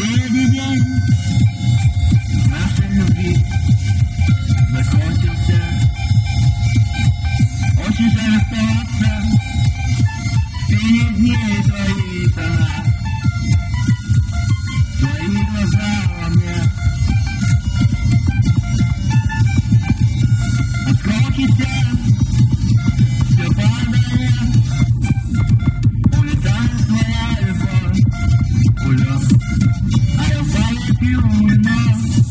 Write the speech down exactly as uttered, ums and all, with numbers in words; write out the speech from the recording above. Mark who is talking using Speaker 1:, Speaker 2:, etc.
Speaker 1: Последний день нашей любви закончился. Очень жаль оставаться перед ней твои тона, твои глаза во мне. Осколки стен, все падает, улетает твоя любовь, улет, а я пью вино.